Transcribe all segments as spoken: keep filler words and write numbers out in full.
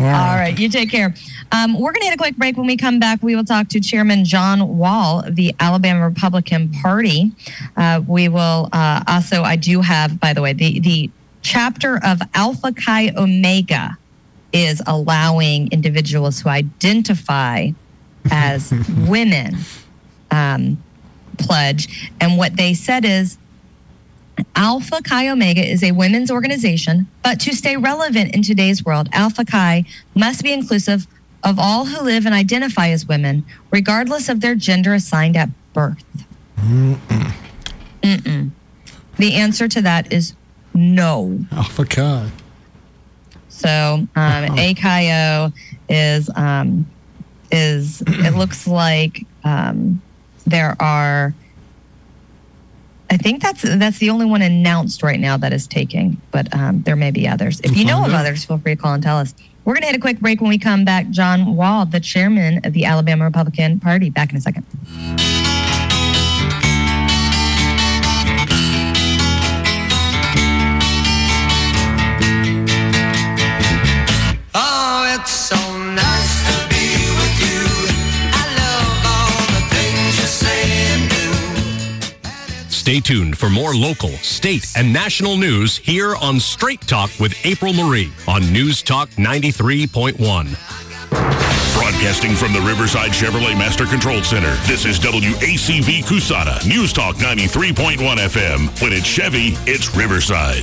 right. All right. You take care. Um, we're going to hit a quick break. When we come back, we will talk to Chairman John Wall of the Alabama Republican Party. Uh, we will uh, also, I do have, by the way, the, the chapter of Alpha Chi Omega is allowing individuals who identify as women um, pledge. And what they said is, Alpha Chi Omega is a women's organization, but to stay relevant in today's world, Alpha Chi must be inclusive of all who live and identify as women, regardless of their gender assigned at birth. Mm-mm. Mm-mm. The answer to that is no. Alpha Chi. So um, A Chi O is, um, is it looks like um, there are, I think that's that's the only one announced right now that is taking, but um, there may be others. If you know of others, feel free to call and tell us. We're going to hit a quick break. When we come back, John Wall, the chairman of the Alabama Republican Party, back in a second. Oh, it's so nice to be with you. I love all the things you say and do. Stay tuned for more local, state, and national news here on Straight Talk with April Marie on News Talk ninety-three point one. Broadcasting from the Riverside Chevrolet Master Control Center, this is W A C V Cusana, News Talk ninety-three point one F M. When it's Chevy, it's Riverside.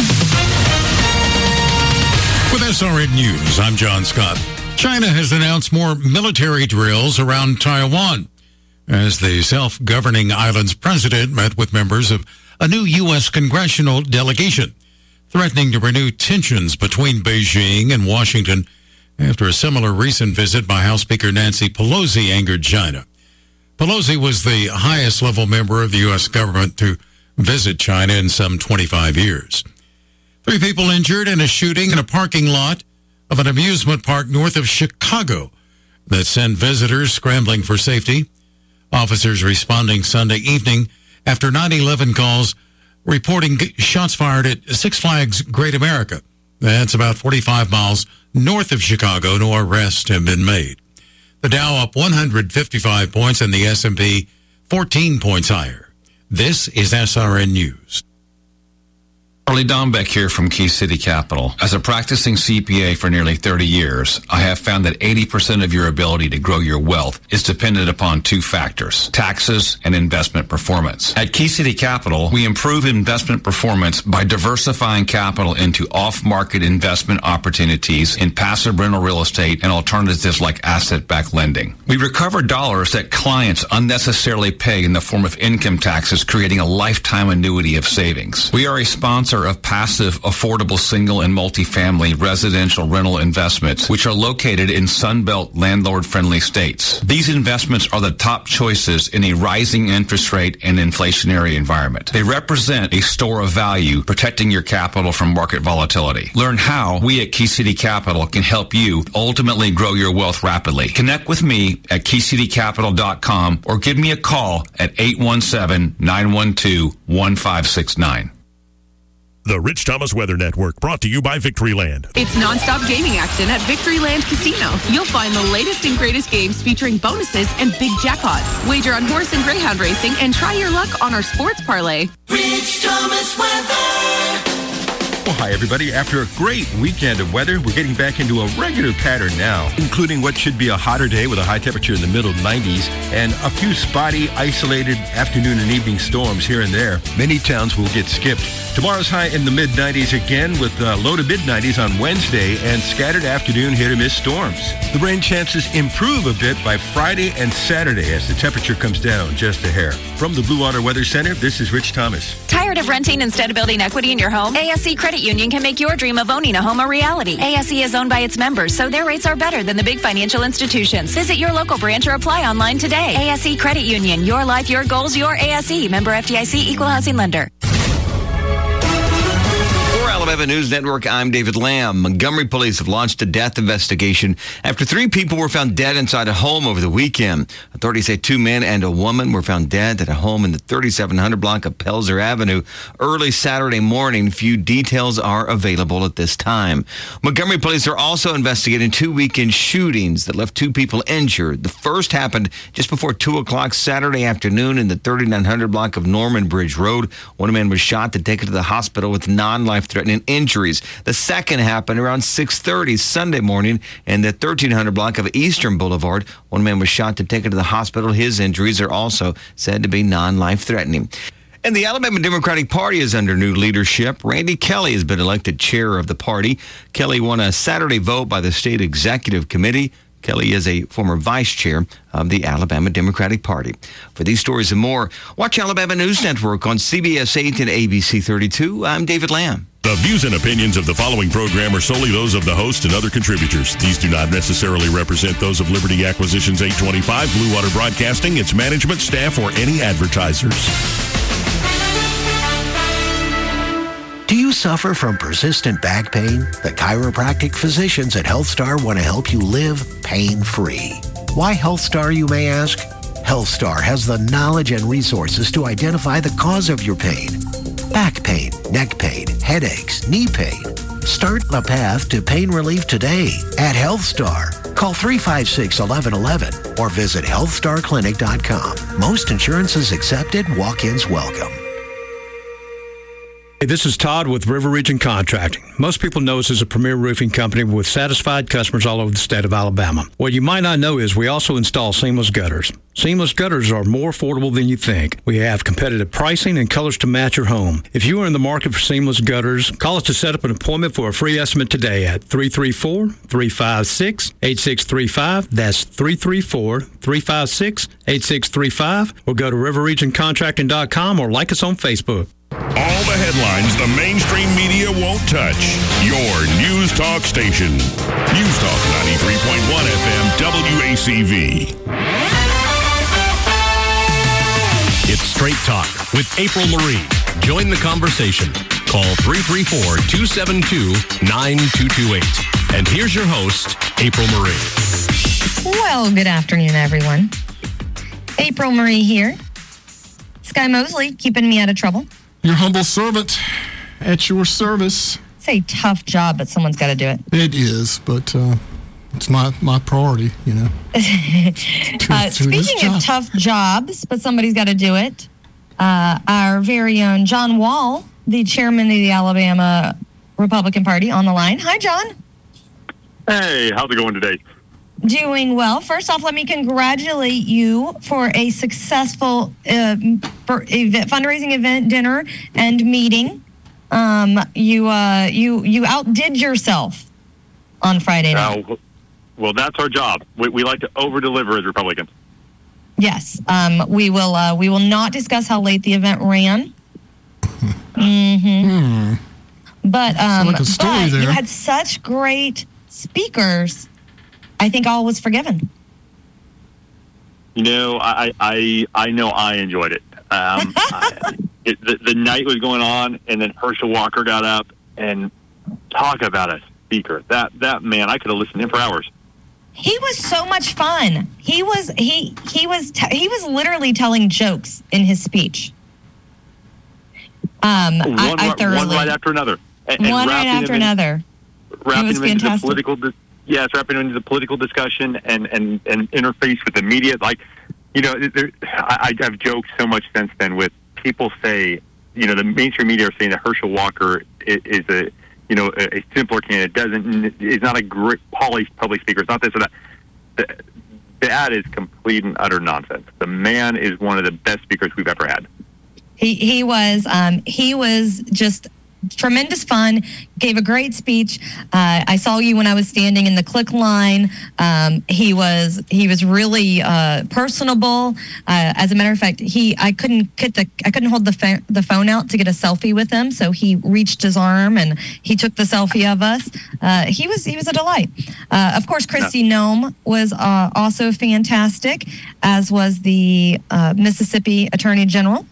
With S R N News, I'm John Scott. China has announced more military drills around Taiwan as the self-governing island's president met with members of a new U S congressional delegation, threatening to renew tensions between Beijing and Washington after a similar recent visit by House Speaker Nancy Pelosi angered China. Pelosi was the highest-level member of the U S government to visit China in some twenty-five years. Three people injured in a shooting in a parking lot of an amusement park north of Chicago that sent visitors scrambling for safety. Officers responding Sunday evening after nine eleven calls reporting shots fired at Six Flags Great America. That's about forty-five miles north of Chicago. No arrests have been made. The Dow up one hundred fifty-five points and the S and P fourteen points higher. This is S R N News. Charlie Dombeck here from Key City Capital. As a practicing C P A for nearly thirty years, I have found that eighty percent of your ability to grow your wealth is dependent upon two factors, taxes and investment performance. At Key City Capital, we improve investment performance by diversifying capital into off-market investment opportunities in passive rental real estate and alternatives like asset-backed lending. We recover dollars that clients unnecessarily pay in the form of income taxes, creating a lifetime annuity of savings. We are a sponsor of passive, affordable single and multifamily residential rental investments, which are located in Sunbelt landlord-friendly states. These investments are the top choices in a rising interest rate and inflationary environment. They represent a store of value, protecting your capital from market volatility. Learn how we at Key City Capital can help you ultimately grow your wealth rapidly. Connect with me at key city capital dot com or give me a call at eight one seven, nine one two, one five six nine. The Rich Thomas Weather Network, brought to you by Victoryland. It's nonstop gaming action at Victoryland Casino. You'll find the latest and greatest games featuring bonuses and big jackpots. Wager on horse and greyhound racing and try your luck on our sports parlay. Rich Thomas Weather. Well, hi, everybody. After a great weekend of weather, we're getting back into a regular pattern now, including what should be a hotter day with a high temperature in the middle nineties and a few spotty, isolated afternoon and evening storms here and there. Many towns will get skipped. Tomorrow's high in the mid nineties again with uh, low to mid nineties on Wednesday and scattered afternoon hit-or-miss storms. The rain chances improve a bit by Friday and Saturday as the temperature comes down just a hair. From the Blue Water Weather Center, this is Rich Thomas. Tired of renting instead of building equity in your home? A S E Credit Union can make your dream of owning a home a reality. A S E is owned by its members, so their rates are better than the big financial institutions. Visit your local branch or apply online today. A S E Credit Union. Your life, your goals, your A S E. Member F D I C, Equal Housing Lender. For Alabama Alabama News Network, I'm David Lamb. Montgomery police have launched a death investigation after three people were found dead inside a home over the weekend. Authorities say two men and a woman were found dead at a home in the thirty-seven hundred block of Pelzer Avenue early Saturday morning. Few details are available at this time. Montgomery police are also investigating two weekend shootings that left two people injured. The first happened just before two o'clock Saturday afternoon in the thirty-nine hundred block of Norman Bridge Road. One man was shot and taken to the hospital with non-life-threatening injuries. The second happened around six thirty Sunday morning in the thirteen hundred block of Eastern Boulevard. One man was shot and taken to the hospital. His injuries are also said to be non-life-threatening. And the Alabama Democratic Party is under new leadership. Randy Kelly has been elected chair of the party. Kelly won a Saturday vote by the state executive committee. Kelly is a former vice chair of the Alabama Democratic Party. For these stories and more, watch Alabama News Network on C B S eight and A B C thirty-two. I'm David Lamb. The views and opinions of the following program are solely those of the host and other contributors. These do not necessarily represent those of Liberty Acquisitions eight twenty-five, Blue Water Broadcasting, its management, staff, or any advertisers. Do you suffer from persistent back pain? The chiropractic physicians at HealthStar want to help you live pain-free. Why HealthStar, you may ask? HealthStar has the knowledge and resources to identify the cause of your pain. Back pain, neck pain, headaches, knee pain. Start the path to pain relief today at HealthStar. Call three five six, one one one one or visit health star clinic dot com. Most insurances accepted, walk-ins welcome. Hey, this is Todd with River Region Contracting. Most people know us as a premier roofing company with satisfied customers all over the state of Alabama. What you might not know is we also install seamless gutters. Seamless gutters are more affordable than you think. We have competitive pricing and colors to match your home. If you are in the market for seamless gutters, call us to set up an appointment for a free estimate today at three three four, three five six, eight six three five. That's three three four, three five six, eight six three five. Or go to river region contracting dot com or like us on Facebook. All the headlines the mainstream media won't touch. Your News Talk station. News Talk ninety-three point one F M W A C V. It's Straight Talk with April Marie. Join the conversation. Call three three four, two seven two, nine two two eight. And here's your host, April Marie. Well, good afternoon, everyone. April Marie here. Sky Mosley keeping me out of trouble. Your humble servant at your service. It's a tough job, but someone's got to do it. It is, but uh, it's my, my priority, you know. to, uh, to speaking of tough jobs, but somebody's got to do it, uh, our very own John Wall, the chairman of the Alabama Republican Party, on the line. Hi, John. Hey, how's it going today? Doing well. First off, let me congratulate you for a successful uh, for event, fundraising event, dinner, and meeting. Um, you uh, you you outdid yourself on Friday night. Uh, well, that's our job. We, we like to over-deliver as Republicans. Yes. Um, we will uh, we will not discuss how late the event ran. Mm-hmm. Hmm. But um, like a story but there. you had such great speakers. I think all was forgiven. You know, I I, I know I enjoyed it. Um, I, it the, the night was going on, and then Herschel Walker got up and talk about a speaker. That that man, I could have listened to him for hours. He was so much fun. He was he he was t- he was literally telling jokes in his speech. Um, One, I, I right, thoroughly one right after another. And, and one right wrapping after him in- another. wrapping It was them into the fantastic. political, dis- yeah, it's wrapping them into the political discussion and, and, and interface with the media. Like, you know, there, I, I've joked so much since then with people say, you know, the mainstream media are saying that Herschel Walker is, is a, you know, a, a simpler candidate. Doesn't is not a great polished public speaker. It's not this or that. The, that is complete and utter nonsense. The man is one of the best speakers we've ever had. He he was um, he was just tremendous fun. Gave a great speech. Uh, I saw you when I was standing in the click line. Um, he was he was really uh, personable. Uh, as a matter of fact, he I couldn't get the I couldn't hold the pho- the phone out to get a selfie with him. So he reached his arm and he took the selfie of us. Uh, he was he was a delight. Uh, of course, Christy Nome was uh, also fantastic, as was the uh, Mississippi Attorney General.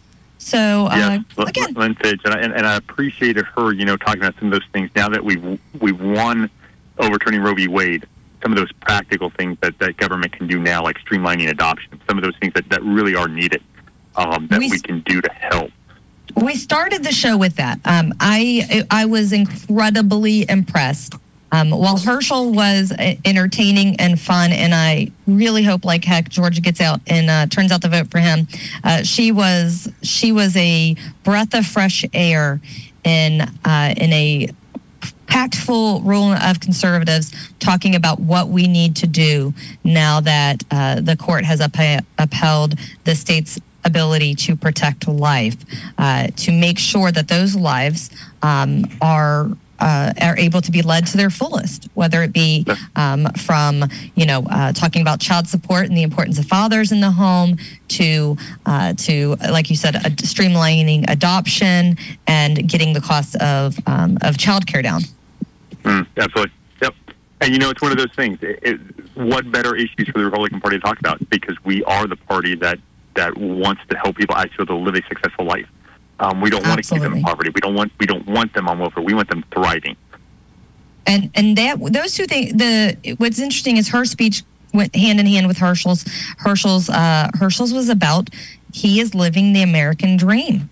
So uh, yes, again, Lynn Fitch, and I, and, and I appreciated her, you know, talking about some of those things. Now that we've we've won overturning Roe v. Wade, some of those practical things that, that government can do now, like streamlining adoption, some of those things that, that really are needed, um, that we, We- can do to help. we started the show with that. Um, I I was incredibly impressed. Um, while Herschel was uh, entertaining and fun, and I really hope, like heck, Georgia gets out and uh, turns out to vote for him. Uh, she was she was a breath of fresh air in uh, in a packed full room of conservatives talking about what we need to do now that uh, the court has up- upheld the state's ability to protect life, uh, to make sure that those lives um, are uh, are able to be led to their fullest, whether it be um, from, you know, uh, talking about child support and the importance of fathers in the home to, uh, to like you said, uh, streamlining adoption and getting the cost of, um, of childcare down. Mm, absolutely. Yep. And, you know, it's one of those things. It, it, what better issues for the Republican Party to talk about? Because we are the party that, that wants to help people actually to live a successful life. Um, we don't want to keep them in poverty. We don't want we don't want them on welfare. We want them thriving. And and that those two things. The what's interesting is her speech went hand in hand with Herschel's. Herschel's uh, Herschel's was about he is living the American dream,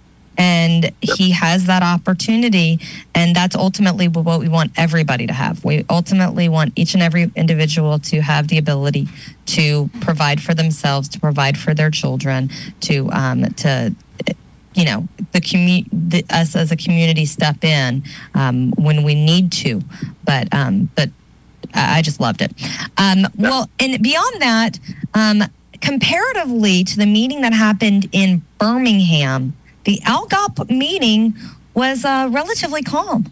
and he has that opportunity, and that's ultimately what we want everybody to have. We ultimately want each and every individual to have the ability to provide for themselves, to provide for their children, to um, to. you know, the commu- the, us as a community step in um, when we need to, but um, but I I just loved it. Um, well, and beyond that, um, comparatively to the meeting that happened in Birmingham, the Algop meeting was uh, relatively calm.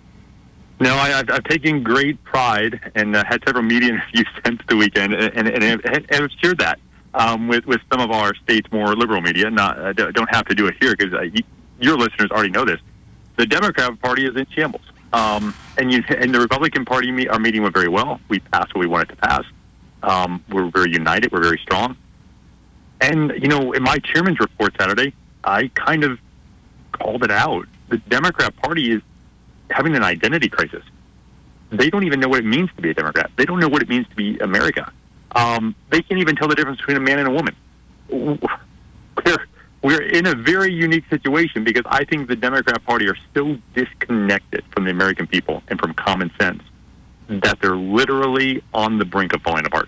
No, I, I've, I've taken great pride and uh, had several media interviews since the weekend, and, and, and, and I've shared that. Um, with, with some of our state's more liberal media. Not uh, don't have to do it here because uh, y- your listeners already know this. The Democrat Party is in shambles, um, and you and the Republican Party me- are meeting with very well. We passed what we wanted to pass. Um, we're very united. We're very strong. And you know, in my chairman's report Saturday, I kind of called it out. The Democrat Party is having an identity crisis. They don't even know what it means to be a Democrat. They don't know what it means to be America. Um, they can't even tell the difference between a man and a woman. We're, we're in a very unique situation because I think the Democrat Party are so disconnected from the American people and from common sense that they're literally on the brink of falling apart.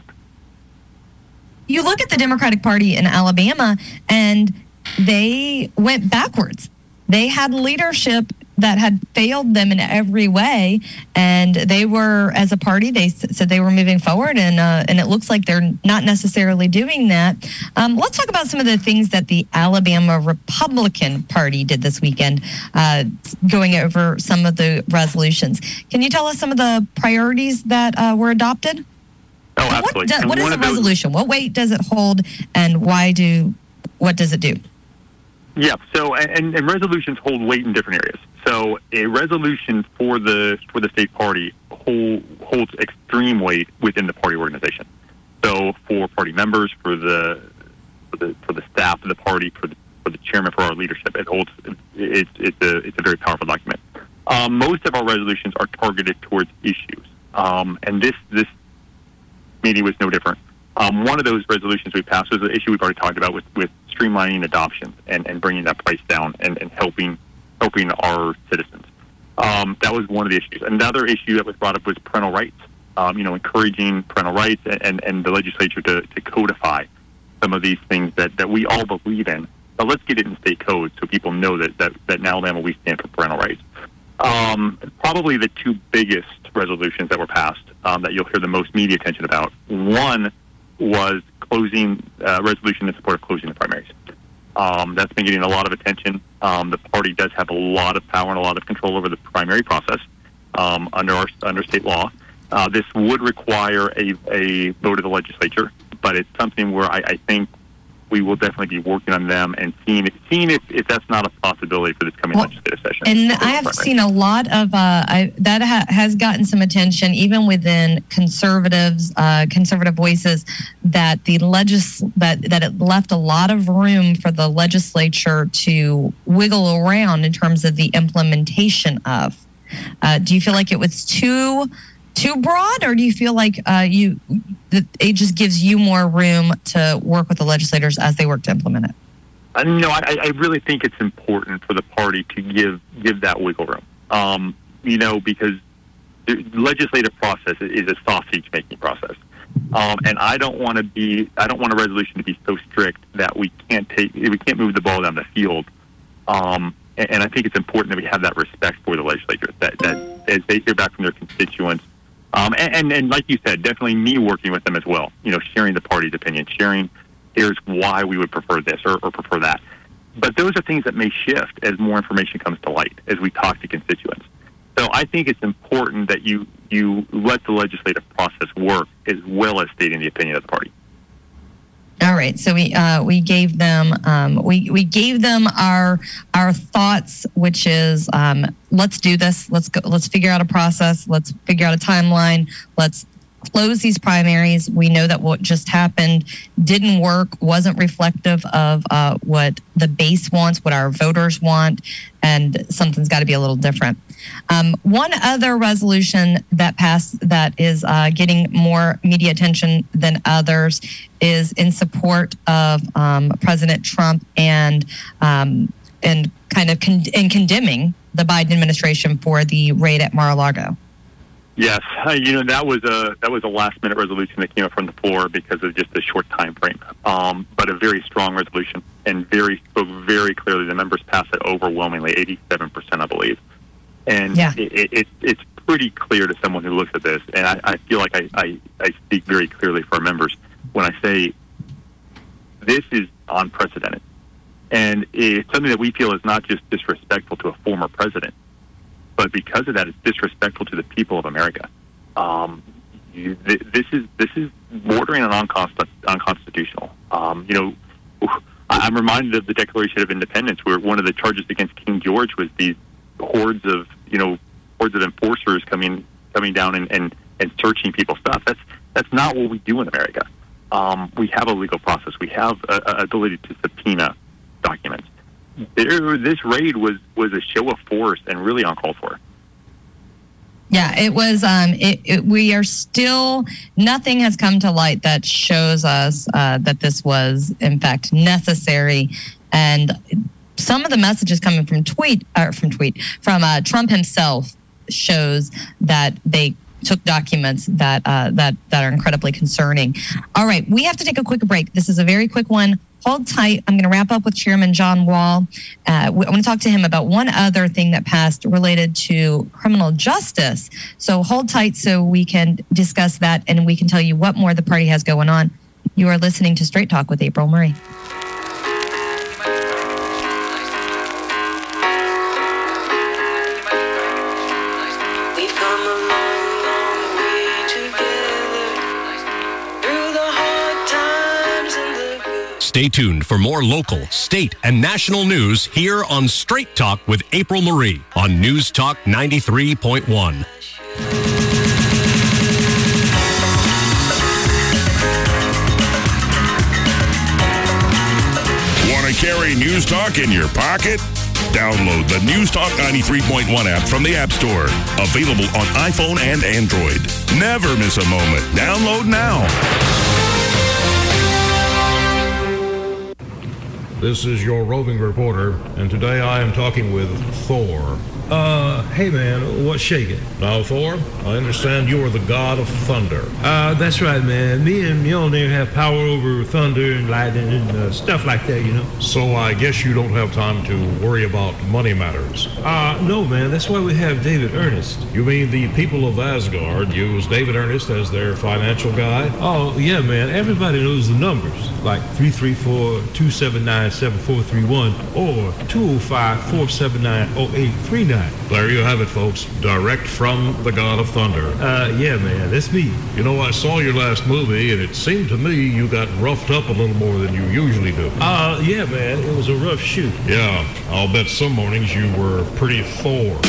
You look at the Democratic Party in Alabama, and they went backwards. They had leadership that had failed them in every way, and they were, as a party, they s- said they were moving forward, and uh, and it looks like they're not necessarily doing that. Um, let's talk about some of the things that the Alabama Republican Party did this weekend, uh, going over some of the resolutions. Can you tell us some of the priorities that uh, were adopted? Oh, absolutely. What, do, And what is one a of those- resolution? What weight does it hold, and why do? What does it do? Yeah, so and, and resolutions hold weight in different areas. So a resolution for the for the state party hold, holds extreme weight within the party organization. So for party members, for the for the for the staff of the party, for the for the chairman, for our leadership, it holds it's it's a it's a very powerful document. Um, most of our resolutions are targeted towards issues, um, and this this meeting was no different. Um, one of those resolutions we passed was the issue we've already talked about with, with streamlining adoption and, and bringing that price down and, and helping helping our citizens. Um, that was one of the issues. Another issue that was brought up was parental rights, um, you know, encouraging parental rights and, and, and the legislature to, to codify some of these things that, that we all believe in. But let's get it in state code so people know that, that, that in Alabama we stand for parental rights. Um, probably the two biggest resolutions that were passed um, that you'll hear the most media attention about. One was closing uh, resolution in support of closing the primaries. Um, that's been getting a lot of attention. Um, the party does have a lot of power and a lot of control over the primary process um, under our under state law. Uh, this would require a, a vote of the legislature, but it's something where I, I think we will definitely be working on them and seeing seeing if, if that's not a possibility for this coming Well, legislative session. And I have seen a lot of uh, I, that ha- has gotten some attention, even within conservatives, uh, conservative voices, that the legis that that it left a lot of room for the legislature to wiggle around in terms of the implementation of. Uh, do you feel like it was too too broad, or do you feel like uh, you that it just gives you more room to work with the legislators as they work to implement it? Uh, no, I, I really think it's important for the party to give give that wiggle room. Um, you know, because the legislative process is a sausage making process, um, and I don't want to be. I don't want a resolution to be so strict that we can't take. We can't move the ball down the field. Um, and, and I think it's important that we have that respect for the legislature. That that as they hear back from their constituents, um, and, and and like you said, definitely me working with them as well. You know, sharing the party's opinion, sharing. Here's why we would prefer this or, or prefer that. But those are things that may shift as more information comes to light, as we talk to constituents. So I think it's important that you, you let the legislative process work as well as stating the opinion of the party. All right, so we uh, we gave them um, we we gave them our our thoughts, which is um, let's do this. Let's go. Let's figure out a process. Let's figure out a timeline. Let's close these primaries. We know that what just happened didn't work, wasn't reflective of uh, what the base wants, what our voters want, and something's got to be a little different. Um, one other resolution that passed that is uh, getting more media attention than others is in support of um, President Trump and um, and kind of con- and condemning the Biden administration for the raid at Mar-a-Lago. Yes, uh, you know that was a that was a last minute resolution that came up from the floor because of just a short time frame, um, but a very strong resolution and very spoke very clearly. The members passed it overwhelmingly, eighty-seven percent, I believe, and yeah. it, it, it's pretty clear to someone who looks at this. And I, I feel like I, I, I speak very clearly for our members when I say this is unprecedented, and it's something that we feel is not just disrespectful to a former president. But because of that, it's disrespectful to the people of America. Um, you, th- this is this is bordering on unconst- unconstitutional. Um, you know, I'm reminded of the Declaration of Independence, where one of the charges against King George was these hordes of you know hordes of enforcers coming coming down and, and, and searching people's stuff. That's that's not what we do in America. Um, we have a legal process. We have a, a ability to subpoena documents. There, this raid was, was a show of force and really uncalled for. Yeah, it was. Um, it, it, we are still, nothing has come to light that shows us uh, that this was, in fact, necessary. And some of the messages coming from tweet, or from tweet, from uh, Trump himself shows that they took documents that uh, that that are incredibly concerning. All right, we have to take a quick break. This is a very quick one. Hold tight. I'm going to wrap up with Chairman John Wall. Uh, I want to talk to him about one other thing that passed related to criminal justice. So hold tight so we can discuss that and we can tell you what more the party has going on. You are listening to Straight Talk with April Murray. Stay tuned for more local, state, and national news here on Straight Talk with April Marie on News Talk ninety-three point one. Want to carry News Talk in your pocket? Download the News Talk ninety-three point one app from the App Store. Available on iPhone and Android. Never miss a moment. Download now. This is your roving reporter, and today I am talking with Thor. Uh, hey man, what's shaking? Now, Thor, I understand you are the god of thunder. Uh, that's right, man. Me and Mjolnir have power over thunder and lightning and uh, stuff like that, you know. So I guess you don't have time to worry about money matters. Uh, no, man. That's why we have David Ernest. You mean the people of Asgard use David Ernest as their financial guy? Oh, yeah, man. Everybody knows the numbers, like three three four, two seven nine, seven four three one or two oh five, four seven nine, oh eight three nine. Jack. There you have it, folks. Direct from the God of Thunder. Uh, yeah, man, that's me. You know, I saw your last movie, and it seemed to me you got roughed up a little more than you usually do. Uh, yeah, man, it was a rough shoot. Yeah, I'll bet some mornings you were pretty Thor.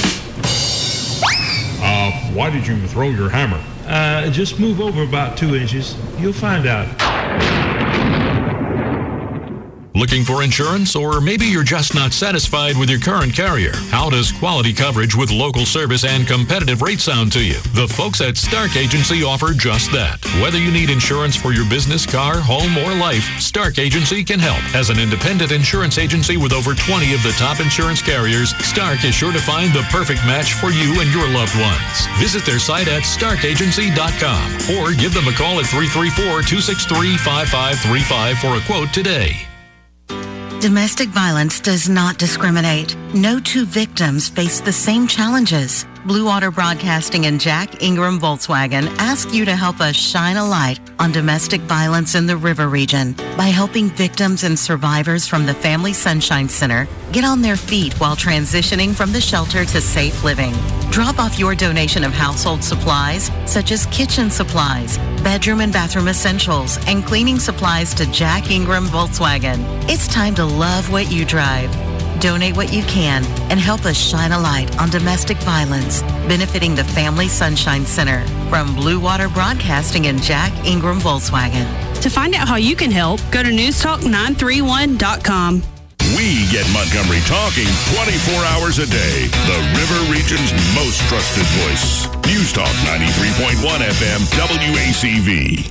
Uh, why did you throw your hammer? Uh, just move over about two inches. You'll find out. Looking for insurance, or maybe you're just not satisfied with your current carrier? How does quality coverage with local service and competitive rates sound to you? The folks at Stark Agency offer just that. Whether you need insurance for your business, car, home, or life, Stark Agency can help. As an independent insurance agency with over twenty of the top insurance carriers, Stark is sure to find the perfect match for you and your loved ones. Visit their site at stark agency dot com or give them a call at three three four, two six three, five five three five for a quote today. Domestic violence does not discriminate. No two victims face the same challenges. Blue Water Broadcasting and Jack Ingram Volkswagen ask you to help us shine a light on domestic violence in the River Region by helping victims and survivors from the Family Sunshine Center get on their feet while transitioning from the shelter to safe living. Drop off your donation of household supplies, such as kitchen supplies, bedroom and bathroom essentials, and cleaning supplies to Jack Ingram Volkswagen. It's time to love what you drive. Donate what you can and help us shine a light on domestic violence, benefiting the Family Sunshine Center. From Blue Water Broadcasting and Jack Ingram Volkswagen. To find out how you can help, go to news talk nine three one dot com. We get Montgomery talking twenty-four hours a day. The River Region's most trusted voice. News Talk ninety-three point one F M W A C V.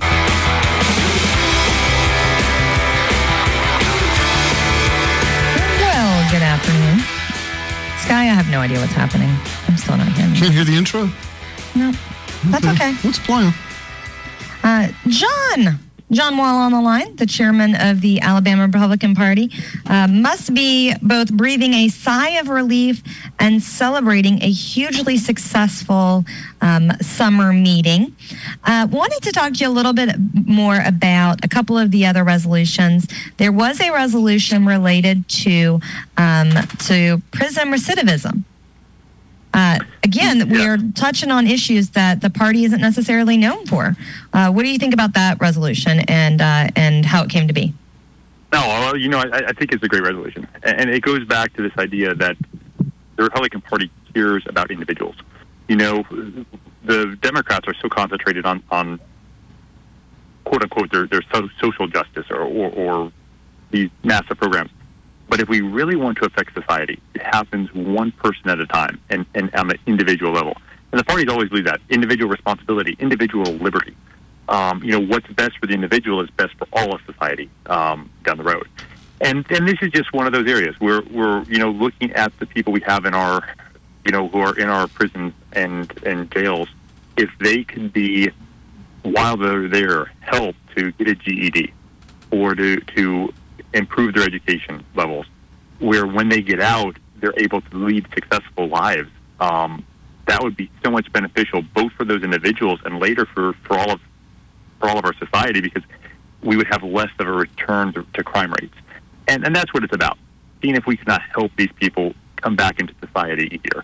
Well, good afternoon. Sky, I have no idea what's happening. I'm still not hearing you. Can't hear the intro? No. That's okay. What's playing? Uh, John. John Wall on the line, the chairman of the Alabama Republican Party, uh, must be both breathing a sigh of relief and celebrating a hugely successful um, summer meeting. Uh, wanted to talk to you a little bit more about a couple of the other resolutions. There was a resolution related to um, to prison recidivism. Uh, again, we are touching on issues that the party isn't necessarily known for. Uh, what do you think about that resolution and uh, and how it came to be? No, well, you know, I, I think it's a great resolution. And it goes back to this idea that the Republican Party cares about individuals. You know, the Democrats are so concentrated on, on quote unquote, their, their so, social justice or, or, or these massive programs. But if we really want to affect society, it happens one person at a time and, and on an individual level. And the parties always believe that. Individual responsibility, individual liberty. Um, you know, what's best for the individual is best for all of society um, down the road. And and this is just one of those areas. We're, we're, you know, looking at the people we have in our, you know, who are in our prisons and, and jails. If they could be, while they're there, helped to get a G E D or to to improve their education levels, where when they get out, they're able to lead successful lives. Um, that would be so much beneficial, both for those individuals and later for, for all of for all of our society, because we would have less of a return to, to crime rates. And and that's what it's about. Seeing if we cannot help these people come back into society easier.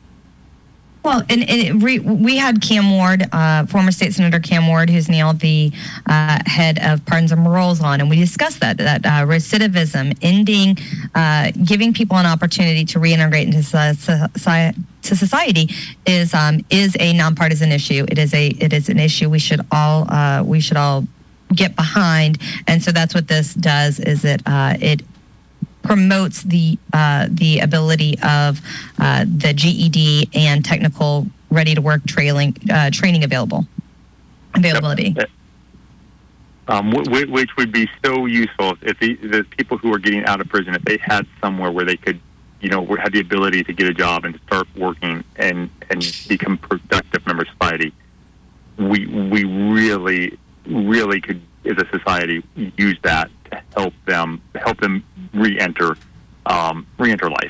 Well, and, and it re, we had Cam Ward, uh, former State Senator Cam Ward, who's now the uh, head of pardons and paroles on, and we discussed that, that uh, recidivism, ending, uh, giving people an opportunity to reintegrate into society, to society is um, is a nonpartisan issue. It is a it is an issue we should all uh, we should all get behind, and so that's what this does. Is it uh, it promotes the uh, the ability of uh, the G E D and technical ready to work trailing uh, training available availability. Yep. Um, which, which would be so useful if the, the people who are getting out of prison, if they had somewhere where they could, you know, had the ability to get a job and to start working and, and become productive members of society. We we really really could, as a society, use that to help them help them re-enter um, re-enter life.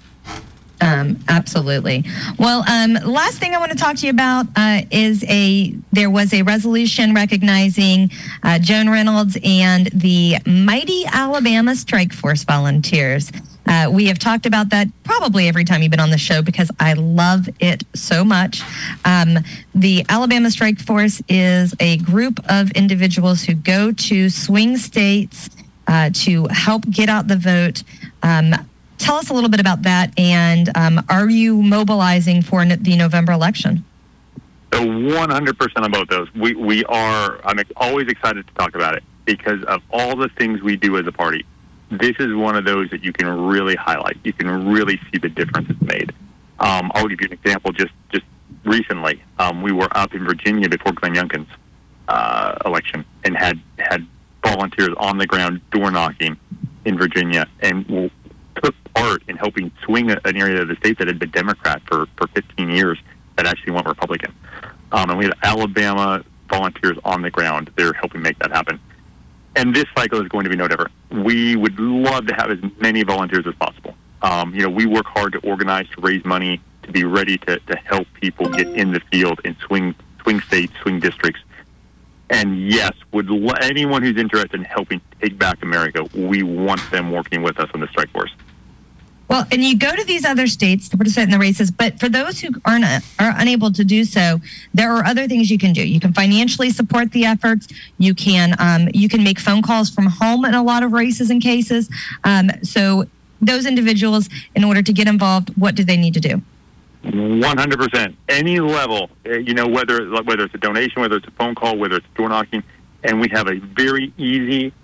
Um, absolutely. Well, um, last thing I want to talk to you about uh, is a there was a resolution recognizing uh, Joan Reynolds and the mighty Alabama Strike Force volunteers. Uh, we have talked about that probably every time you've been on the show because I love it so much. Um, the Alabama Strike Force is a group of individuals who go to swing states uh, to help get out the vote. Um, tell us a little bit about that, and um, are you mobilizing for the November election? So one hundred percent on both those. We we are. I'm always excited to talk about it because of all the things we do as a party. This is one of those that you can really highlight. You can really see the difference it's made. Um, I'll give you an example. Just just recently, um, we were up in Virginia before Glenn Youngkin's uh, election and had had volunteers on the ground door knocking in Virginia and w- took part in helping swing a, an area of the state that had been Democrat for, for fifteen years that actually went Republican. Um, and we had Alabama volunteers on the ground. They're helping make that happen. And this cycle is going to be no different. We would love to have as many volunteers as possible. Um, you know, we work hard to organize, to raise money, to be ready to, to help people get in the field in swing swing states, swing districts. And yes, would l- anyone who's interested in helping take back America, we want them working with us on the strike force. Well, and you go to these other states to participate in the races, but for those who aren't are unable to do so, there are other things you can do. You can financially support the efforts. You can um, you can make phone calls from home in a lot of races and cases. Um, so those individuals, in order to get involved, what do they need to do? one hundred percent. Any level, uh, you know, whether whether it's a donation, whether it's a phone call, whether it's door knocking, and we have a very easy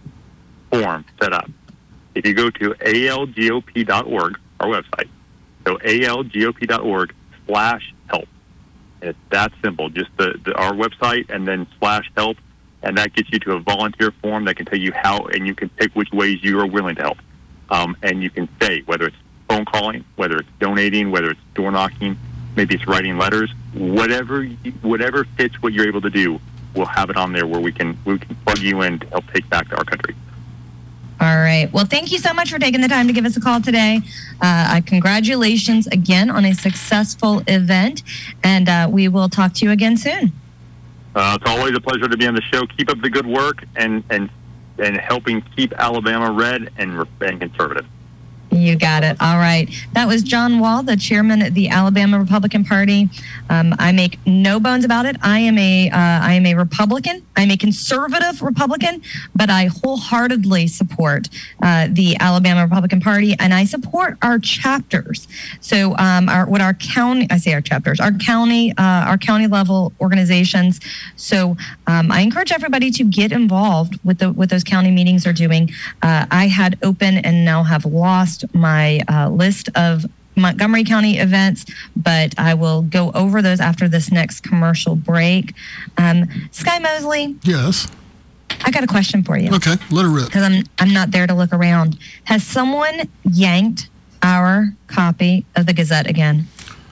form set up. If you go to A L G O P dot org, our website, so A L G O P dot org slash help. And it's that simple, just the, the our website and then slash help, and that gets you to a volunteer form that can tell you how, and you can pick which ways you are willing to help. Um, and you can say whether it's phone calling, whether it's donating, whether it's door knocking, maybe it's writing letters, whatever you, whatever fits what you're able to do, we'll have it on there where we can we can plug you in to help take back our country. All right. Well, thank you so much for taking the time to give us a call today. Uh, congratulations again on a successful event, and uh, we will talk to you again soon. Uh, it's always a pleasure to be on the show. Keep up the good work and and, and helping keep Alabama red and, and conservative. You got it. All right. That was John Wall, the chairman of the Alabama Republican Party. Um, I make no bones about it. I am a uh, I am a Republican. I'm a conservative Republican, but I wholeheartedly support uh, the Alabama Republican Party, and I support our chapters. So, um, our what our county I say our chapters, our county uh, our county level organizations. So, um, I encourage everybody to get involved with the what those county meetings are doing. Uh, I had open and now have lost my uh, list of Montgomery County events, but I will go over those after this next commercial break. Um, Sky Mosley. Yes. I got a question for you. Okay, let her rip. Because I'm I'm not there to look around. Has someone yanked our copy of the Gazette again?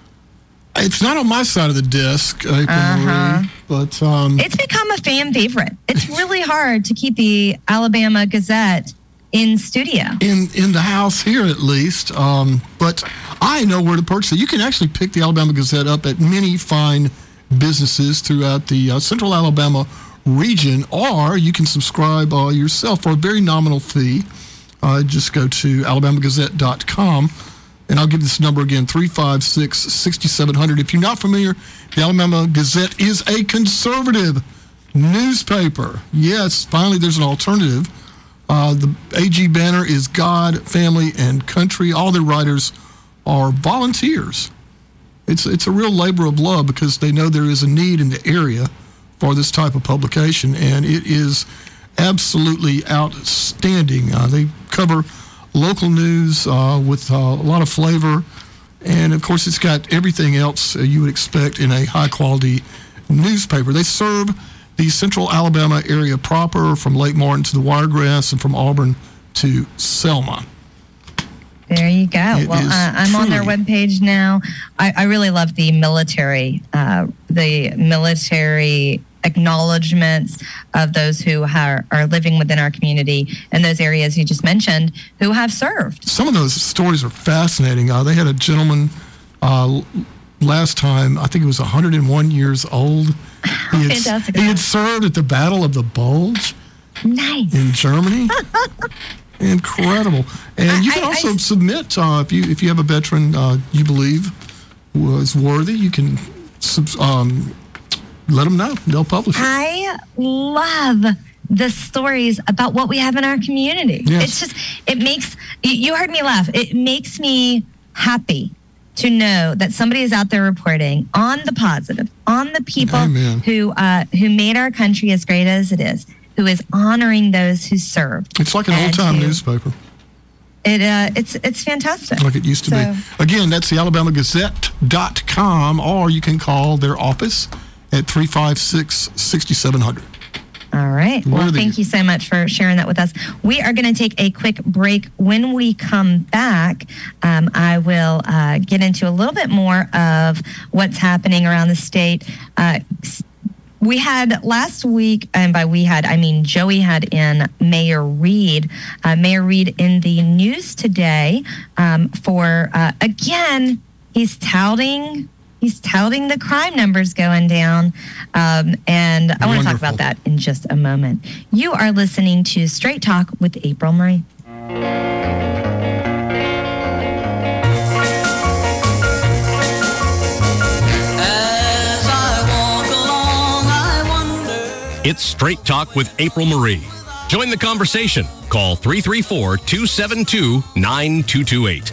It's not on my side of the desk, April Uh-huh. Marie, but um, It's become a fan favorite. It's really hard to keep the Alabama Gazette in studio. in in the house here at least. Um, but I know where to purchase it. You can actually pick the Alabama Gazette up at many fine businesses throughout the uh, Central Alabama region, or you can subscribe uh, yourself for a very nominal fee. Uh, just go to alabama gazette dot com, and I'll give this number again, three five six, six seven zero zero. If you're not familiar, the Alabama Gazette is a conservative newspaper. Yes, finally there's an alternative. Uh, the A G banner is God, family, and country. All their writers are volunteers. It's it's a real labor of love because they know there is a need in the area for this type of publication, and it is absolutely outstanding. Uh, they cover local news uh, with uh, a lot of flavor, and of course it's got everything else uh, you would expect in a high-quality newspaper. They serve the Central Alabama area proper, from Lake Martin to the Wiregrass, and from Auburn to Selma. There you go. It Well, is uh, I'm on their truly- webpage now. I, I really love the military, uh, the military acknowledgments of those who are, are living within our community in those areas you just mentioned who have served. Some of those stories are fascinating. Uh, they had a gentleman uh, last time, I think it was one hundred one years old. He had, Fantastic. he had served at the Battle of the Bulge Nice. in Germany. Incredible. And you can I- I- also submit uh, if you if you have a veteran uh, you believe was worthy. You can sub- um, let them know. They'll publish it. I love the stories about what we have in our community. Yes. It's just, it makes, you- you heard me laugh. It makes me happy to know that somebody is out there reporting on the positive, on the people Amen. who uh, who made our country as great as it is, who is honoring those who served. It's like an And old time who- newspaper, It uh, it's it's fantastic. like it used to So- be. Again, that's the alabama gazette dot com, or you can call their office at three five six, six seven zero zero. All right. Well, Worthy. thank you so much for sharing that with us. We are going to take a quick break. When we come back, um, I will uh, get into a little bit more of what's happening around the state. Uh, s- we had last week, and by we had, I mean Joey had in Mayor Reed. Uh, Mayor Reed in the news today um, for, uh, again, he's touting... He's touting the crime numbers going down. Um, and I want to talk Wonderful. about that in just a moment. You are listening to Straight Talk with April Marie. As I walk along, I wonder. It's Straight Talk with April Marie. Join the conversation. Call three three four, two seven two, nine two two eight.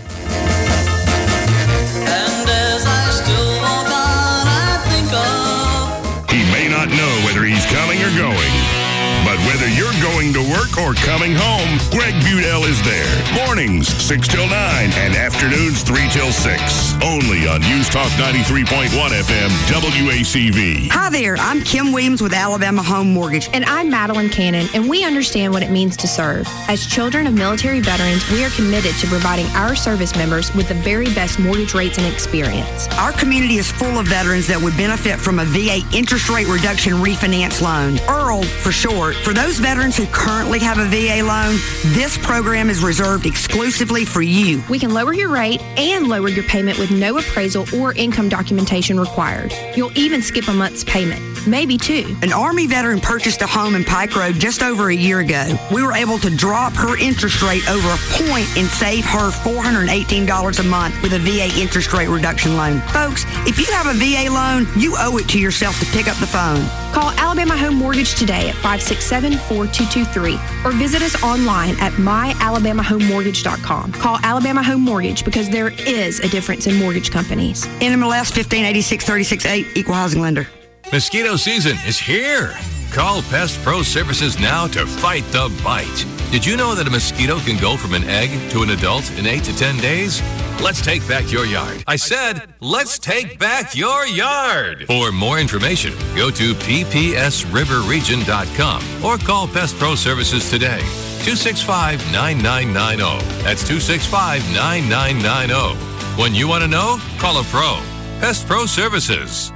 And as I still walk on, I think of. He may not know whether he's coming or going, but whether you're going to work or coming home, Greg Budell is there. Mornings, six till nine, and afternoons, three till six. Only on News Talk ninety-three point one F M, W A C V. Hi there, I'm Kim Williams with Alabama Home Mortgage. And I'm Madeline Cannon, and we understand what it means to serve. As children of military veterans, we are committed to providing our service members with the very best mortgage rates and experience. Our community is full of veterans that would benefit from a V A interest rate reduction refinance loan, E R L for short. For those veterans who currently have a V A loan, this program is reserved exclusively for you. We can lower your rate and lower your payment with no appraisal or income documentation required. You'll even skip a month's payment, maybe two. An Army veteran purchased a home in Pike Road just over a year ago. We were able to drop her interest rate over a point and save her four hundred eighteen dollars a month with a V A interest rate reduction loan. Folks, if you have a V A loan, you owe it to yourself to pick up the phone. Call Alabama Home Mortgage today at five six seven, four two two three or visit us online at my alabama home mortgage dot com. Call Alabama Home Mortgage because there is a difference in mortgage companies. N M L S fifteen eighty-six thirty-six eight, Equal Housing Lender. Mosquito season is here. Call Pest Pro Services now to fight the bite. Did you know that a mosquito can go from an egg to an adult in eight to ten days? Let's take back your yard. I said, let's take back your yard. For more information, go to p p s river region dot com or call Pest Pro Services today. two six five, nine nine nine zero. That's two six five, nine nine nine zero. When you want to know, call a pro. Pest Pro Services.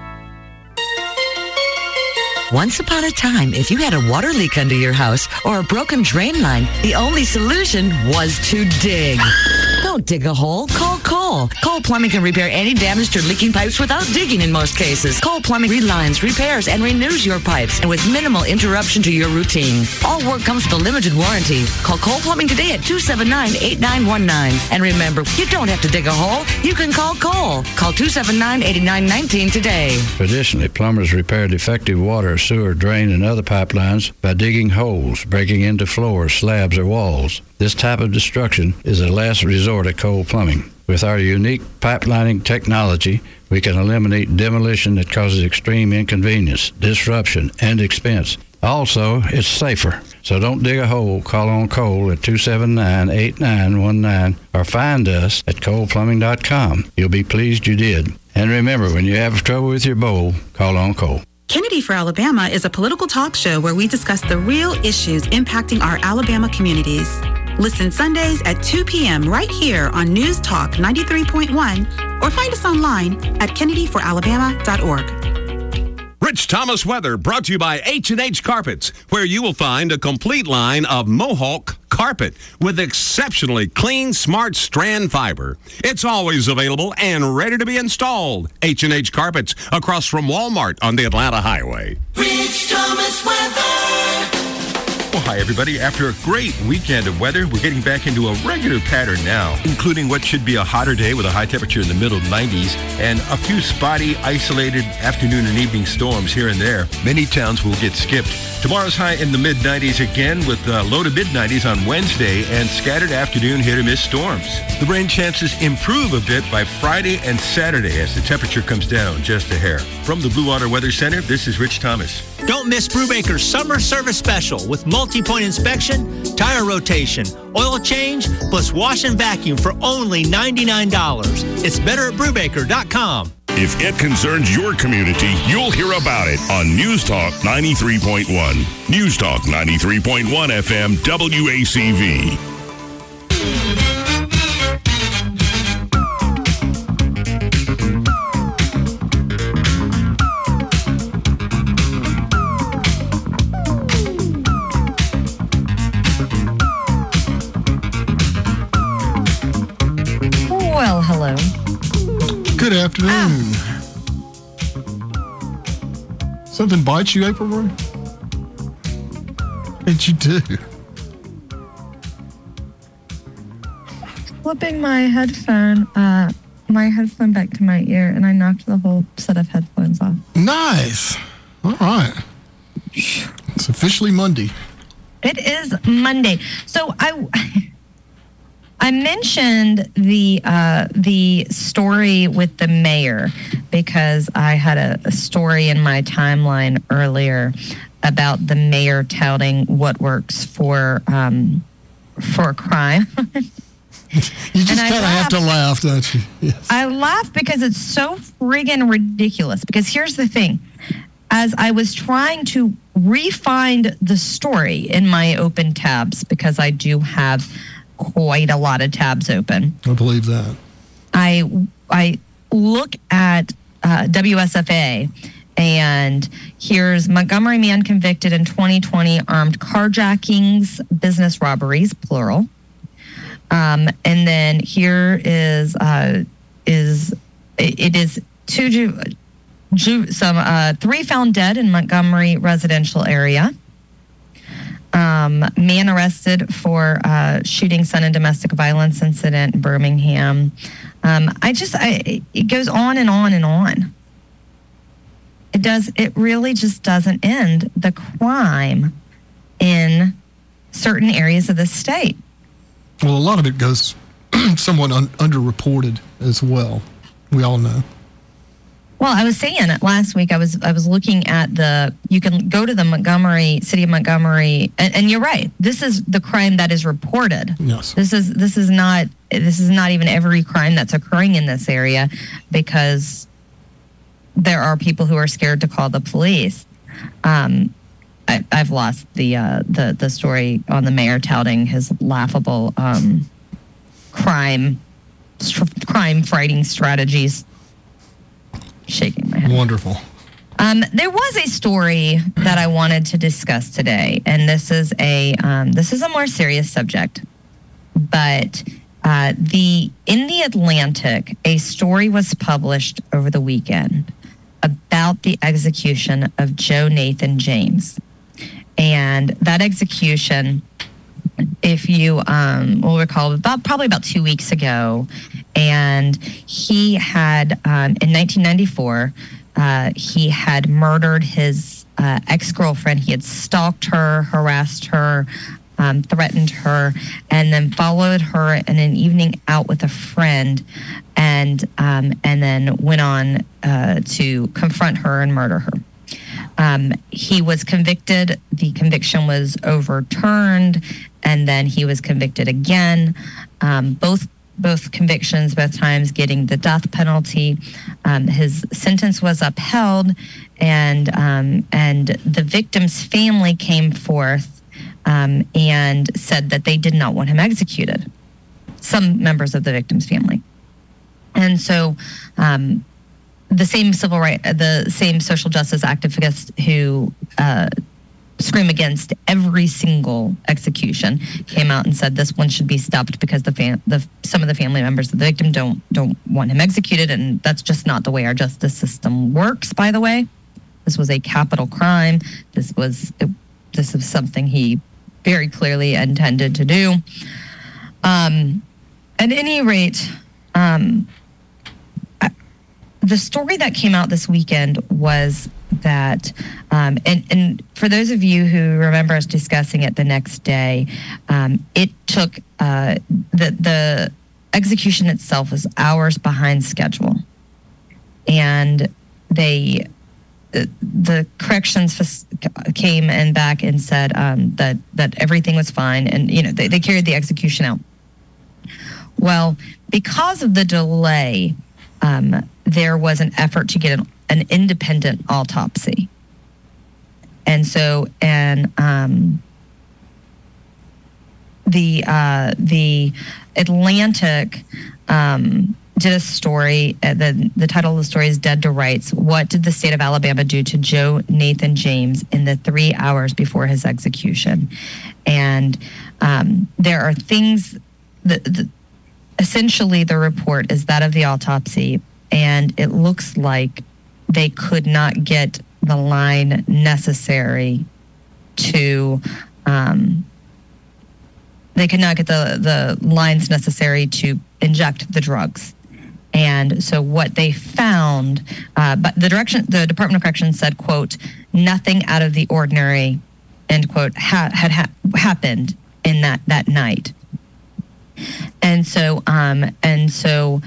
Once upon a time, if you had a water leak under your house or a broken drain line, the only solution was to dig. Don't dig a hole. Call Cole. Cole Plumbing can repair any damaged or leaking pipes without digging in most cases. Cole Plumbing relines, repairs, and renews your pipes, and with minimal interruption to your routine. All work comes with a limited warranty. Call Cole Plumbing today at two seven nine, eight nine one nine. And remember, you don't have to dig a hole. You can call Cole. Call two seven nine, eight nine one nine today. Traditionally, plumbers repair defective water, sewer, drain, and other pipelines by digging holes, breaking into floors, slabs, or walls. This type of destruction is a last resort at Cole Plumbing. With our unique pipelining technology, we can eliminate demolition that causes extreme inconvenience, disruption, and expense. Also, it's safer. So don't dig a hole. Call on Cole at two seven nine, eight nine one nine or find us at cole plumbing dot com. You'll be pleased you did. And remember, when you have trouble with your bowl, call on Cole. Kennedy for Alabama is a political talk show where we discuss the real issues impacting our Alabama communities. Listen Sundays at two p.m. right here on News Talk ninety-three point one or find us online at kennedy for alabama dot org. Rich Thomas weather brought to you by H and H Carpets, where you will find a complete line of Mohawk carpet with exceptionally clean, smart strand fiber. It's always available and ready to be installed. H and H Carpets across from Walmart on the Atlanta Highway. Rich Thomas weather. Well, hi, Hi, everybody. After a great weekend of weather, we're getting back into a regular pattern now, including what should be a hotter day with a high temperature in the middle nineties and a few spotty, isolated afternoon and evening storms here and there. Many towns will get skipped. Tomorrow's high in the mid nineties again with uh, low to mid nineties on Wednesday and scattered afternoon hit or miss storms. The rain chances improve a bit by Friday and Saturday as the temperature comes down just a hair. From the Blue Water Weather Center, this is Rich Thomas. Don't miss Brubaker's Summer Service Special with multi-point inspection, tire rotation, oil change, plus wash and vacuum for only ninety-nine dollars. It's better at Brubaker dot com. If it concerns your community, you'll hear about it on News Talk ninety-three point one. News Talk ninety-three point one F M W A C V. Well, hello. Good afternoon. Something bites you, April Marie? What did you do? Flipping my headphone, uh, my headphone back to my ear, and I knocked the whole set of headphones off. Nice. All right. It's officially Monday. It is Monday. So I, I mentioned the uh, the story with the mayor because I had a, a story in my timeline earlier about the mayor touting what works for um, for crime. You just kind of have to laugh, don't you? Yes. I laugh because it's so friggin' ridiculous. Because here's the thing. As I was trying to re-find the story in my open tabs, because I do have quite a lot of tabs open. I believe that. I, I look at uh, W S F A, and here's Montgomery man convicted in twenty twenty armed carjackings, business robberies, plural. Um, and then here is uh, is it is two ju- ju- some uh, three found dead in Montgomery residential area. Um, man arrested for uh, shooting son in domestic violence incident in Birmingham. Um, I just I, it goes on and on and on. It does. It really just doesn't end the crime in certain areas of the state. Well, a lot of it goes somewhat un- underreported as well. We all know. Well, I was saying last week, I was I was looking at the, you can go to the Montgomery, city of Montgomery, and, and you're right. This is the crime that is reported. Yes. This is this is not this is not even every crime that's occurring in this area, because there are people who are scared to call the police. Um, I, I've lost the uh, the the story on the mayor touting his laughable um, crime st- crime fighting strategies. Shaking my head. Wonderful. Um, there was a story that I wanted to discuss today, and this is a um, this is a more serious subject. But uh, the in the Atlantic, a story was published over the weekend about the execution of Joe Nathan James. And that execution, if you um, will recall, about probably about two weeks ago, and he had um, in nineteen ninety-four, uh, he had murdered his uh, ex-girlfriend. He had stalked her, harassed her, um, threatened her, and then followed her in an evening out with a friend, and um, and then went on uh, to confront her and murder her. Um, he was convicted. The conviction was overturned, and then he was convicted again. Um, both both convictions, both times getting the death penalty. Um, his sentence was upheld, and um, and the victim's family came forth um, and said that they did not want him executed. Some members of the victim's family, and so. Um, The same civil right, the same social justice activists who uh, scream against every single execution came out and said this one should be stopped because the, fam- the some of the family members of the victim don't don't want him executed, and that's just not the way our justice system works. By the way, this was a capital crime. This was it, this is something he very clearly intended to do. Um, at any rate, um, I, the story that came out this weekend was that, um, and, and for those of you who remember us discussing it the next day, um, it took uh, the the execution itself was hours behind schedule, and they the corrections came and back and said um, that that everything was fine, and you know they, they carried the execution out. Well, because of the delay, um, there was an effort to get an, an independent autopsy, and so and um, the uh, the Atlantic. Um, did a story, uh, the, the title of the story is Dead to Rights. What did the state of Alabama do to Joe Nathan James in the three hours before his execution? And um, there are things, that, the, essentially the report is that of the autopsy, and it looks like they could not get the line necessary to, um, they could not get the, the lines necessary to inject the drugs. And so what they found, uh, but the direction, the Department of Corrections said, quote, nothing out of the ordinary, end quote, ha- had ha- happened in that, that night. And so, um, and so,